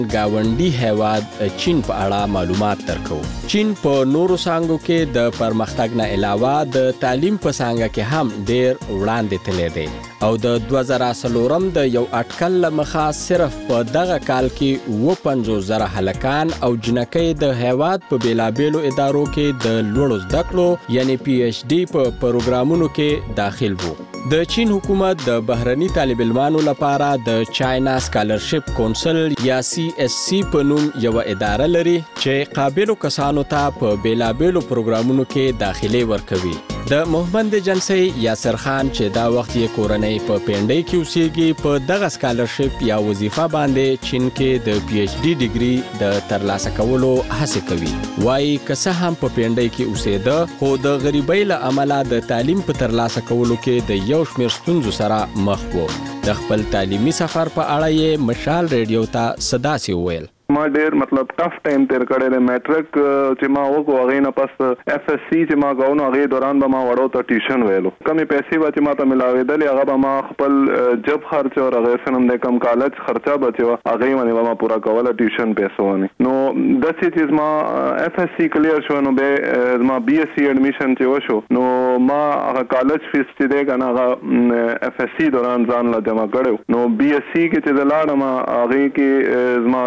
گاونډي هیواد چین په اړه معلومات درکو. چین په نورو څانګو کې د پرمختګ نه علاوه د تعلیم په څانګه کې هم ډیر وړاندې تللی دی او د 2004 د یو اټکل لمخه صرف په دغه کال کې 50,000 هلکان او جنکۍ د هیواد په بیلابیلو ادارو کې د لوړو زده کړو یعنی پی ایچ ډي په پروګرامونو کې داخل وو. د چین حکومت د بهرني طالب علمانو لپاره د چاینا سکالرشپ کونسل یا CSC په نوم یو اداره لري چې قابلو کسانو ته په بیلابیلو پروګرامونو کې داخلي ورکوي. د محمد جنسی یاسر خان چې دا وخت یې کورنۍ په پینډۍ کې اوسېږي په دغه سکالرشپ یا وظیفه باندې چین کې د پی ایچ ډي ډیګري د ترلاسه کولو هڅه کوي. وايي که څه هم په پینډۍ کې اوسېده خو د غریبۍ له امله د تعلیم په ترلاسه کولو کې د یو شمېر ستونزو سره مخ وو. د خپل تعلیمي سفر په اړه یې مشال ریډیو ته صداسې وویل. ما ډیر مطلب ټف ټایم تیر کړی دی. میټرک چې ما وکړو هغې نه پس FSC چې ما کوو نو هغې دوران به ما وړو ته ټیوشن ویلو. کمې پیسې به چې ما ته ملاوېدلې هغه به ما خپل جب خرچ او هغې سره هم د کم کالج خرچه به چې وه هغې باندې به ما پوره کوله ټیوشن پیسو باندې. نو داسې چې زما FSC کلیر شو نو بیا زما BSc اډمیشن چې وشو نو ما هغه کالج فیس چې دی که نه هغه FSC دوران ځان له جمع کړی نو BSc کې چې زه لاړم هغې کې زما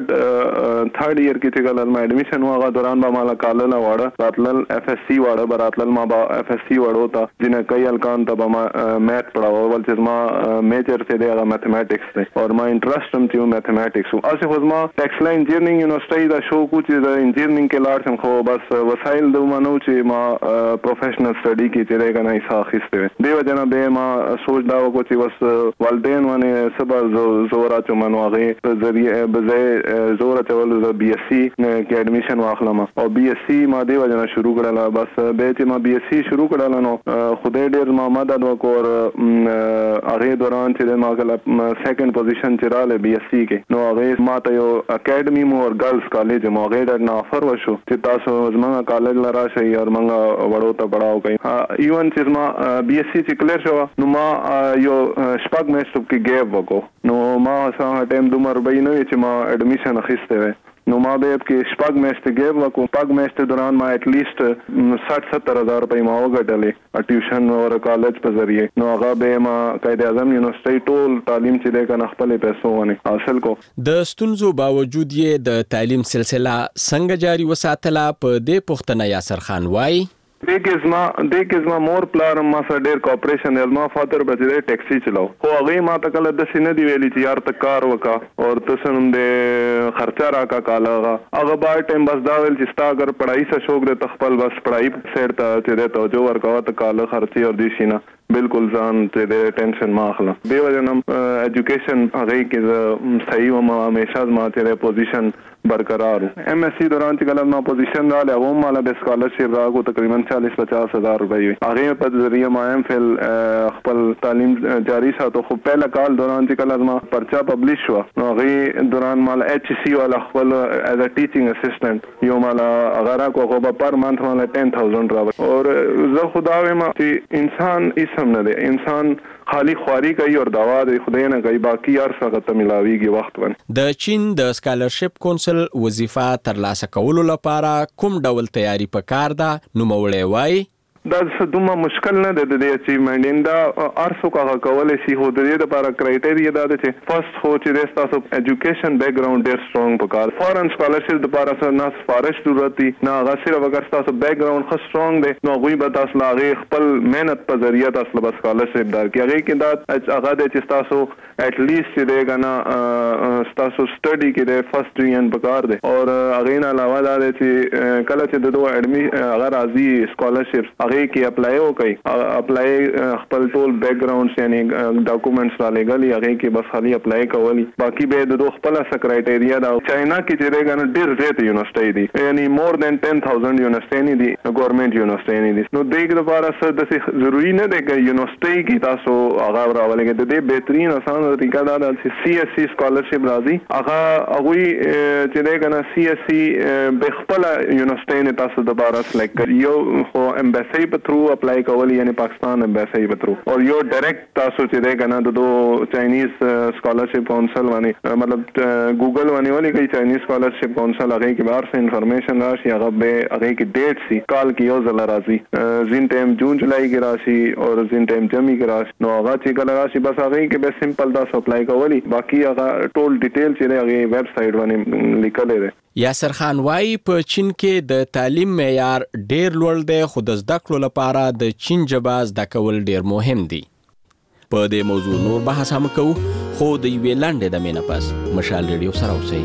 تھرڈ ایئر کې چې کله ما اډمیشن و هغه دوران به مالا کالله واړه راتلل FSC واړه به راتلل ما به FSC وړو ته جنکۍ هلکان ته به ما میث پړاوه ول چې زما میجر چې دی هغه میتھمیټکس دی او ما انټرسټ هم چې و میتھمیټکس و. هسې خو زما ټیکسلا انجینرینګ یونیورسټۍ دا شوق و چې د انجینرینګ کې لاړ شم خو بس وسایل دومره نه و چې ما پروفیشنل سټډي کې چې دی که نه حصه اخیستې وې. دې وجه نه بیا ما سوچ دا وکړو چې بس والدین باندې څه به زور اچوم نو هغې په ذریعه به ځای زور اچول د BSc کې اډمیشن واخلم او BSc ما دې وجه نه شروع کړله. بس بیا چې ما BSc شروع کړله نو خدای ډېر ما مدد وکړ. هغې دوران چې ما کله سیکنډ پوزیشن چې راغلی BSc کې نو هغې ما ته یو اکیډمي مو او ګرلز کالج مو هغې ډېر نه آفر وشو چې تاسو زموږ کالج له راشئ او موږ وړو ته پړاو کوئ. ایون چې زما BSc چې کلیر شوه نو ما یو شپږ میاشتو کې ګیپ وکړو نو ما څه ټایم دومره روپۍ نه وي چې ما اډمیشن اخیستی وی نو ما به کې شپږ میاشتې ګیپ وکړو. شپږ میاشتې دوران ما اټلیسټ 60-70 هزار روپۍ ما وګټلې ټیوشن او کالج په ذریعه. نو هغه به ما قائد اعظم یونیورسټۍ ټول تعلیم چې دی که نه خپلې پیسو باندې حاصل کو. د ستونزو باوجود یې د تعلیم سلسله څنګه جاري وساتله په دې پوښتنه یاسر خان وایي. دې کې زما مور پلار ما سره ډېر کوپریشن دی. زما فادر به چې دی ټیکسي چلاو خو هغې ما ته کله داسې نه دي ویلي چې یار ته کار وکړه او ته څه نوم دی خرچه راکړه کاله هغه بار ټایم بس دا ویل چې ستا اگر پړایي څه شوق دی ته خپل بس پړایي سایډ ته چې دی توجه ورکوه ته کاله خرچې او دې شي نه بالکل ځان چې دی ټینشن ما اخله. دې وجه نه ایجوکیشن هغې کې زه صحیح وم همیشه زما چې دی پوزیشن برقرار و. MSc دوران چې کله ما پوزیشن راغلی هغه هم ماله د سکالرشپ راکړو تقریبا 40-50 هزار روپۍ وي. هغې په ذریعه ما MPhil خپل تعلیم جاري ساتو. خو پهله کال دوران چې کله زما پرچه پبلیش شوه نو هغې دوران ماله HEC والا خپل ایز ا ټیچینګ اسسټنټ یو ماله هغه راکړو خو به پر منث ماله 10,000 راوړي. او زه خو دا وایم چې انسان هېڅ هم نه دی. انسان خالی خواري کوي او دوا د خدای نه کوي باقي هر څه ته ملاویږي وخت باندې. د چین د سکالرشپ کونسل وظیفه ترلاسه کولو لپاره کوم ډول تیاری پکار ده نوموړی وایي. دا دومره مشکل نه دی د دې اچیومنټ دا هر څوک هغه کولی شي خو د دې دپاره کرایټیریا دا ده چې فرست خو چې دی ستاسو ایجوکیشن بیک ګراؤنډ ډېر سټرانګ پکار. فارن سکالرشپ دپاره نه سفارش ضرورت دی نه هغه صرف اگر ستاسو بیک ګراؤنډ ښه سټرانګ دی نو هغوی به تاسو له هغې خپل محنت په ذریعه تاسو له به سکالرشپ درکړي. هغې کې دا هغه دی چې ستاسو ایټلیسټ چې دی که نه ستاسو سټډي کې دی فرست ډویژن پکار دی او هغې نه علاوه دا دی چې کله چې د دوه هغه راځي سکالرشپ هغې کې اپلای وکړي اپلای خپل ټول بیک ګراؤنډز یعنی ډاکومنټس را لېږلي هغې کې بس خالي اپلای کولی باقي به د دوه خپله څه کرایټیریا ده. چاینا کې چې دی که نه ډېر زیات یونیورسټۍ دي یعنی مور دین 10,000 یونیورسټۍ نه دي ګورمنټ یونیورسټۍ نه دي. نو دې دپاره څه داسې ضروري نه دی که یونیورسټۍ کې تاسو هغه راولئ. د دې بهترین اسانه طریقه دا ده چې CSC سکالرشپ راځي هغه هغوی چې دی که نه CSC به خپله یونیورسټۍ نه تاسو دپاره سلیکټ کړي. یو خو امبیسۍ ایمبیسی په تھرو اپلای کول یعنی پاکستان امبیسی په تھرو او یو ډایرکټ تاسو چې ده کنه د چاینیز سکالرشپ کونسل باندې مطلب ګوګل باندې ولې کوي چاینیز سکالرشپ کونسل هغه کې بار څه انفارمیشن راشي هغه به هغه کې ډیټ سی کال کې یو ځل راځي زین ټایم جون جولای کې راشي او زین ټایم جمی کې راشي نو هغه چې کله راشي بس هغه کې به سمپل تاسو اپلای کولی باقي هغه ټول ډیټیل چې هغه ویب سټ باندې لیکل دی. یاسر خان وايي په چین کې د تعلیم معیار ډیر لوړ دی خو د زده کړو لپاره د چین ژبه زده کول ډیر مهم دي. په دې موضوع نور بحث هم کوو خو د یوې لنډې دمې نه پس مشال ریډیو سره اوسئ.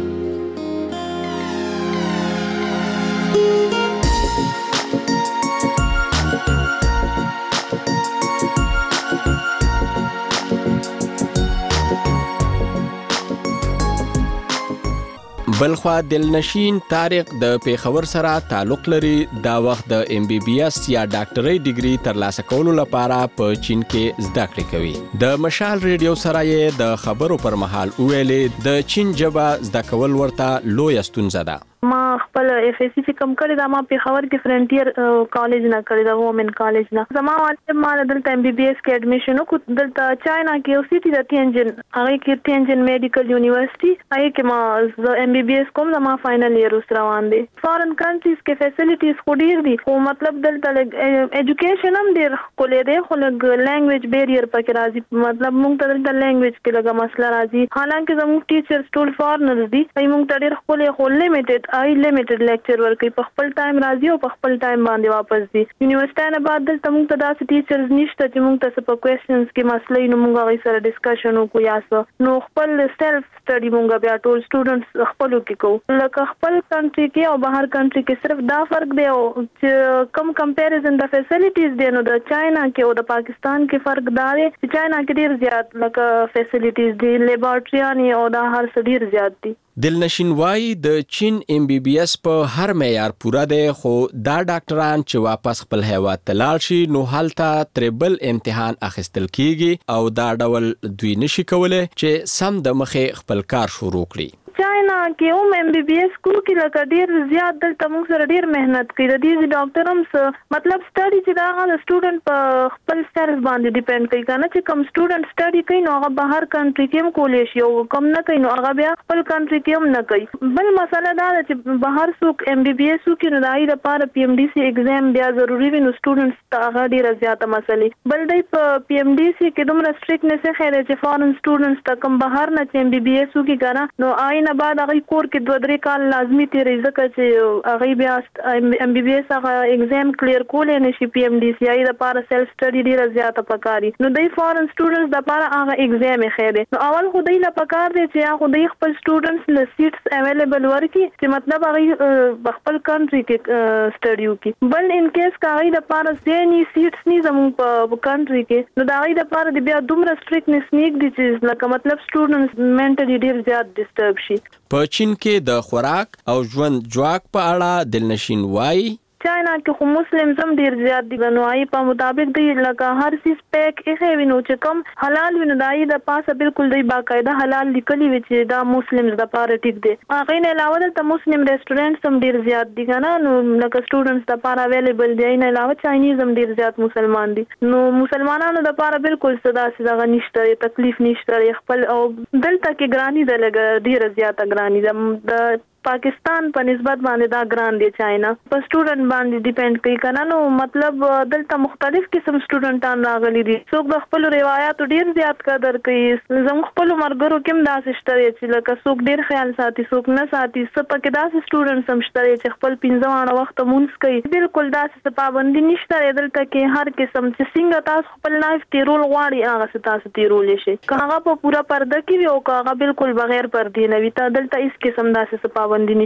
بلخوا دلنشین طارق د پیښور سره تعلق لري. دا وخت د MBBS یا ډاکټرۍ ډیګري ترلاسه کولو لپاره په چین کې زده کړې کوي. د مشال ریډیو سره یې د خبرو پر مهال ویلې د چین ژبه زده کول ورته لویه ستونزه ده. ما خپل FSC چې کم کړی دا ما په خبر کې فرنټیر کالج نه کړی دا وومن کالج نه زما ما دلته MBBS کې اډمیشن وکړ دلته چاینا کې او سیټي د تینجن هغه کې تینجن میډیکل یونیورسيټي هغه کې ما MBBS کوم زما فائنل ایئر اوس روان دي. فارن کنټریز کې فیسیلیټیز خو ډیر دي خو مطلب دلته ایجوکیشن هم ډیر کولې دی خو لنګویج بیریر پکې راځي مطلب موږ ته دلته لنګویج کې لګه مسله راځي حالانکه زموږ ټیچرز ټول فارنرز دي موږ ته ډیر خولې خو لیمیټډ لیمیټډ لیکچر ورکوي په خپل ټایم راځي او په خپل ټایم باندې واپس دي. یونیورسيټي نه بعد دلته موږ ته داسې ټیچرز نشته چې موږ ته په کوېسچنز کې مسلې نو موږ هغه سره ډسکشن وکړو یا څه نو خپل سیلف سټډي موږ بیا ټول سټوډنټس خپل کې کوو لکه خپل کنټري کې او بهر کنټري کې صرف دا فرق دی او چې کم کمپیریزن د فیسیلیټیز دی نو د چاینا کې او د پاکستان کې فرق دا دی چې چاینا کې ډیر زیات لکه فیسیلیټیز دي لیبارټریان او دا هر څه ډیر زیات دي. دلنشین وايي د چین MBBS په هر معیار پوره دی خو دا ډاکټران چې واپس خپل هیواد ته لاړ شي نو هلته تریبل امتحان اخیستل کیږي او دا ډول دوی نشي کولای چې سم د مخې خپل کار شروع کړي. چاینا کې هم MBBS کو کې لکه ډیر زیات دلته موږ سره ډیر مهنت کوي د دې ډاکټر هم مطلب سټډي چې دا هغه سټوډنټ په خپل سیلف باندې ډیپند کوي کنه چې کوم سټوډنټ سټډي کوي نو هغه بهر کنټري کې هم کولای شي او کوم نه کوي نو هغه بیا خپل کنټري کې هم نه کوي. بل مسله دا ده چې بهر څوک MBBS کې نو دای لپاره PMDC ایگزام بیا ضروری وي نو سټوډنټس ته هغه ډیر زیاته مسلې بل دی په PMDC کې دومره سټریکټنس خیره چې فارن سټوډنټس ته کوم بهر نه چې MBBS کې کنه نو نه بعد هغه کور کې 2-3 کال لازمي تیری ځکه چې هغه بیا MBBS هغه ایگزام کلیر کولای نشي PMDC ای د لپاره سیلف سټډي ډیره زیاته پکاري نو د فارن سټوډنټس د لپاره هغه ایگزام خیره نو اول خو دای لا پکار دی چې هغه د خپل سټوډنټس له سیټس اویلیبل ورکړي چې مطلب هغه خپل کنټري کې سټډي وکړي بل ان کیس کاغی د لپاره ځینی سیټس نه زموږ په کنټري کې نو دا غي د لپاره د بیا دومره سټریکټنس نیک دي چې لکه مطلب سټوډنټس منټلی ډیر زیات ډیسټرب شي. په چین کې د خوراک او ژوند جواک په اړه دلنشین وايي چاینا کې خو مسلم زم ډیر زیات دي نو آی په مطابق دی لکه هر سیس پیک یې وینو چې کم حلال وینو دای د پاسه بالکل دی باقاعده حلال لیکلي وي چې دا مسلمانز د پاره ټیک دي هغه نه علاوه د مسلم ریسټورانټ سم ډیر زیات دي کنه نو لکه سټوډنټس د پاره اویلیبل دي نه علاوه چاینیز هم ډیر زیات مسلمان دي نو مسلمانانو د پاره بالکل صدا سره نشته تکلیف نشته خپل او دلته کې ګرانی د لګ ډیر زیات ګرانی د پاکستان په نسبت باندې دا ګران دی چاینا په سټوډنټ باندې ډیپند کوي کنه نو مطلب دلته مختلف قسم سټوډنټان راغلي دي څوک د خپل روایت ډیر زیات قدر کوي زموږ خپل مرګرو کوم داسې شته چې لکه څوک ډیر خیال ساتي څوک نه ساتي څه کې داسې سټوډنټ سم شته چې خپل 15 وخت مونږ کوي بالکل داسې پابندي نشته دلته کې هر قسم چې څنګه تاسو خپل لایف تیرول غواړي هغه تاسو تیرول شي که هغه په پورا پرده کې وي او که هغه بالکل بغیر پردې نه وي ته دلته هیڅ قسم داسې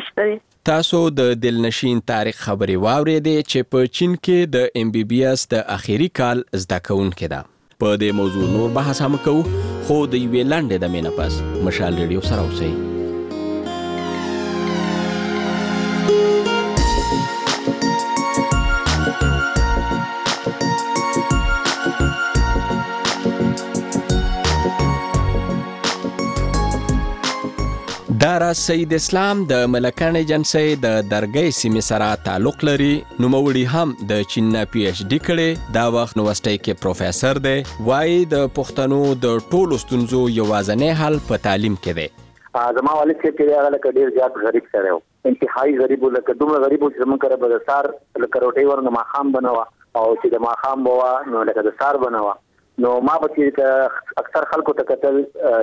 تاسو د دلنشین تاریخ خبري واورېدې چې په چین کې د MBBS د اخیری کال زده کوونکې ده. په دې موضوع نور بحث هم کوو خو د یوې لنډې دمې نه پس مشال ریډیو سره اوسئ. دا همداراز سید اسلام د ملکان ایجنسی د درګۍ سیمې سره تعلق لري. نوموړي هم د چین نه پی ایچ ډي کړي. دا وخت یونیورسيټي کې پروفیسور دی. وايي د پښتنو د ټولو ستونزو یوازینی حل په تعلیم کې دی. زما والد چې هغه لکه ډیر زیات غریب سره و، انتهایی غریب، لکه دومره غریب چې موږ کړه به سار لکه روټي ورنه ماخام بنوا او چې د ماخام بوا نو لکه د سار بنوا. نو ما به چې اکثر خلکو ته کتل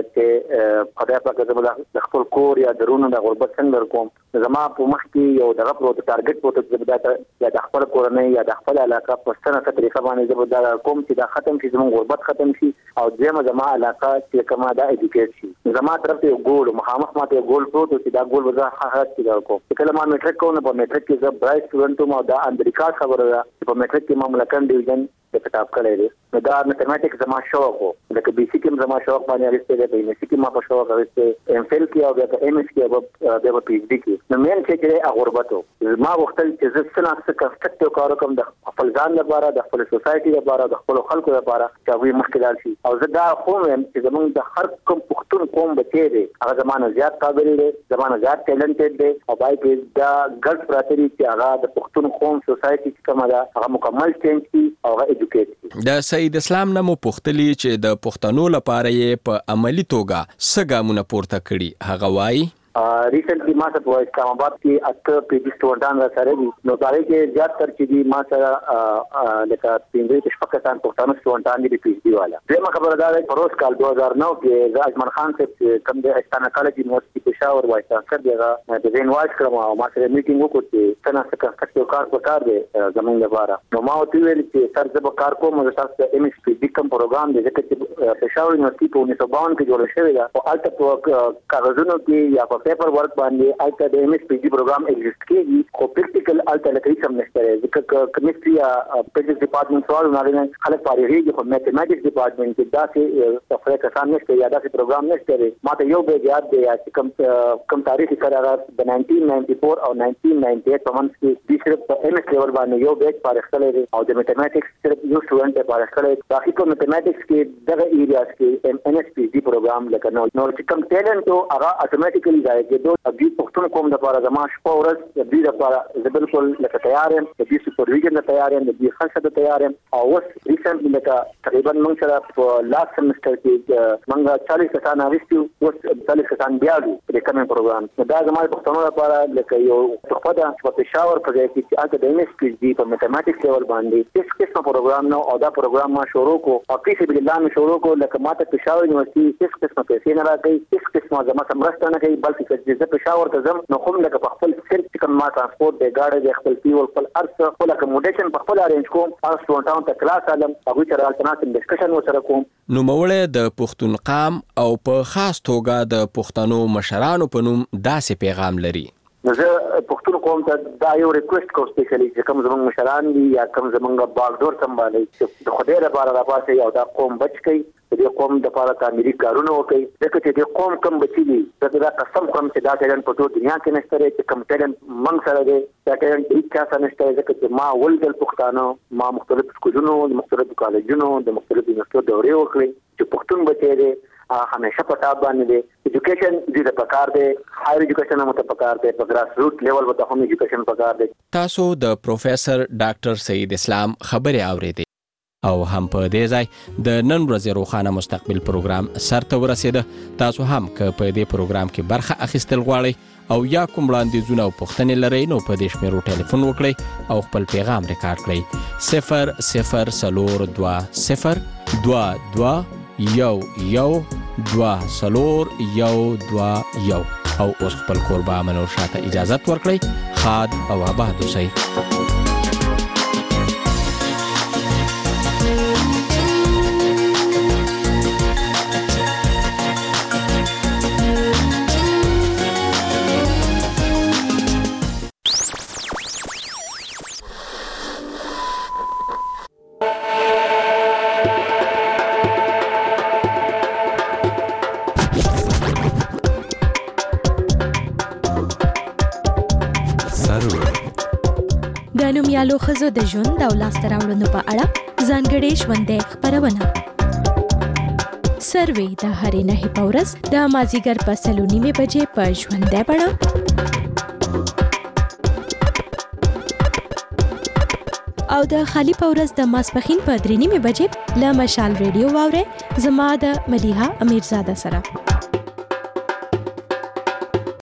چې خدای پاک د خپل کور یا درونو د غربت څنګه کوم، زما په مخ کې یو دغه پروت ټارګټ پروت چې د خپل کورنۍ یا د خپل علاقه په څنګه طریقه باندې زبر دا کوم چې دا ختم شي، زموږ غربت ختم شي او دغه زما علاقه چې کومه دا ایجوکیټ شي. زما طرف ته ګول مخامخ ماته یو ګول پروت چې دا ګول وځه حق کې کوم. کله ما میټریک کوم، په میټریک کې زه برای سټوډنټ ما دا امریکا خبره ده چې په میټریک کې ما ملکان ډیویژن د کتاب کړی دی. نو دا میتھمیټکس زما شوق وو، لکه بي سي کې زما شوق باندې راځي دی، په سي کې ما په شوق راځي ام فیل کې او بیا ام اس کې او بیا په پی ایچ ډي کې. نو مین چې د غربت ما وختل چې زه څنګه کنسټرکټیو کار کوم د خپل ځان لپاره، د خپل سوسایټي لپاره، د خپل خلکو لپاره چې هغه مشکلات شي. او زه دا کوم چې زمونږ د هر کوم پښتون قوم بچی دی هغه زمانه زیات قابل دی، زمانه زیات ټیلنټډ دی او بای کې دا ګډ پراتري چې هغه د پښتون قوم سوسایټي چې کومه ده هغه مکمل چینج کی او هغه ایجوکیټ کی. د سید اسلام نمو پختلی چې د پښتنو لپاره یې په عملی توګه څه ګامونه پورته کړي. هغه وایي ریسنټلی ما سره په اسلام آباد کې اته پی جی سټوډنټان را سره دي. نو دا کې زیات تر چې دي ما سره لکه 15 شپږ پښتانه سټوډنټان دي پی ایچ ډي والا. دغه خبره ده چې پروس کال 2009 کې اجمل خان صاحب کوم د استانه کالج یونیورسيټي پېښور وایي تاسو دغه د وین واچ کړم او ما سره میټینګ وکړ چې څنګه څنګه کار وکړ دي زمونږ لپاره. نو ما وتی ویل چې سر زب کار کوم د تاسو ام اس پی ډي کوم پروګرام دی چې پېښور یونیورسيټي په 1952 کې جوړ شوی دی او البته په کاغذونو کې یا پیپر ورک باندې الته د ام اس پی ډي پروګرام ایگزیسټ کیږي خو پریکټیکل الته لکه څه نشته. ځکه کیمستري یا فزکس ډپارټمنټ سوال نه خلک فارغيږي خو میتھمیټکس ډپارټمنټ کې دا چې تفریح کسان نشته یا دا پروګرام نشته. ماته یو به یاد دی چې کم تاریخ سره د 1994 او 1998 په منځ کې د صرف په ام اس لیول باندې یو بیچ فارغ کړی او د میتھمیټکس صرف یو سټوډنټ فارغ کړی. باقي په میتھمیټکس کې دغه ایریاز کې ان اس پی ډي پروګرام لکه نو چې کم ټیلنټ او هغه اتوماتیکلی ځای دو ابي پښتون قوم د لپاره زما شپه ورځ د دې لپاره زه بالکل لکه تیار یم، د دې سپرویژن د تیار یم، د دې خلک د تیار یم. او اوس ریسنټلی لکه تقریبا موږ سره په لاست سیمستر کې موږ 40 کسان راوستیو، اوس 40 کسان بیا دي د کوم پروګرام. دا زما پښتون لپاره لکه یو تحفه ده په پېښور په ځای کې چې اته د ام اس پی ډي په میتھمیټکس لیول باندې هیڅ قسمه پروګرام نه او دا پروګرام ما شروع کو او په سبیل الله مې شروع کو. لکه ماته پېښور یونیورسيټي هیڅ قسمه پیسې نه راکړي، هیڅ قسمه زما سمرسته نه کوي، بلکې زه پېښور ته ځم نو کوم لکه په خپل سر چې کوم ما ترانسپورت دی گاډي د خپل پیول خپل ارث خپل اکوموډیشن په خپل ارینج کوم او سټوډنټانو ته کلاس علم هغه سره الټرناتیو ډسکشن وسره کوم. نو موړې د پښتون قام او په خاص توګه د پښتنو مشرانو په نوم داسې پیغام لري. زه پښتون قوم ته دا یو ریکوست کوم سپیشلی چې کوم زموږ مشران دي یا کوم زموږ باغدور سمبالي چې د خدای لپاره راپاسي او دا قوم بچ کړي، د قوم د لپاره تعمیري کارونه وکړي. ځکه چې د قوم کم بچي دي دا قسم کوم چې دا ټیلنټ په ټول دنیا کې نشته چې کوم ټیلنټ موږ سره دی دا ټیلنټ هیڅ چا سره نشته. ځکه چې ما ولدل پښتانه ما مختلف سکولونو مختلف کالجونو د مختلف یونیورسيټو دورې وکړې چې پښتون بچي دي همیشه په تاب باندې دی. ایجوکیشن دې د پکار دی، هایر ایجوکیشن هم ته پکار دی، په ګراس روټ لیول وته هم ایجوکیشن پکار دی. تاسو د پروفیسور ډاکټر سید اسلام خبرې اورېدې او هم په دې ځای د نن ورځې روښانه مستقبل پروګرام سرته ورسېده. تاسو هم که په دې پروګرام کې برخه اخیستل غواړئ او یا کوم وړاندیزونه او پوښتنې لرئ نو په دې شمیرو ټلیفون وکړئ او خپل پیغام ریکارډ کړئ 0042 او اوس خپل کوربه منور شاته اجازت ورکړئ. خاد او آباد اوسئ. د نومیالو ښځو د ژوند او لاسته راوړنو په اړه ځانګړې ژوندۍ خپرونه سروي د هرې نهي پورس د مازیګر په 3:30 بجې په ژوندۍ بڼه او د خالی پورس د ماسپخین په 3:30 بجې له مشال ریډیو واوري زما د ملیحه امیرزاده سره.